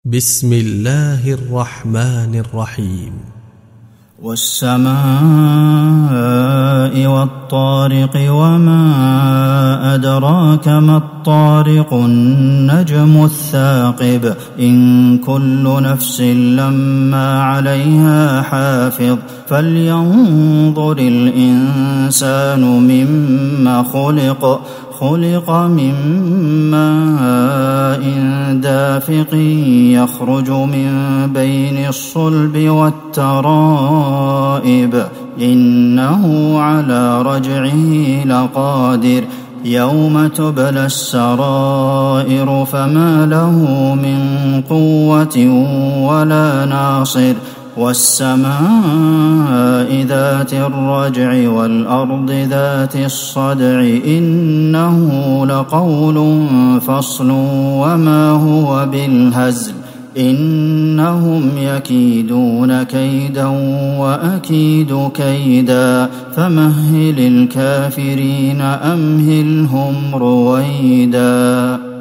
بسم الله الرحمن الرحيم. والسماء والطارق وما أدراك ما الطارق النجم الثاقب إن كل نفس لما عليها حافظ فلينظر الإنسان مما خلق من ماء دافق يخرج من بين الصلب والترائب إنه على رجعه لقادر يوم تبلى السرائر فما له من قوة ولا ناصر والسماء ذات الرجع والأرض ذات الصدع إنه لقول فصل وما هو بالهزل إنهم يكيدون كيدا وأكيد كيدا فمهل الكافرين أمهلهم رويدا.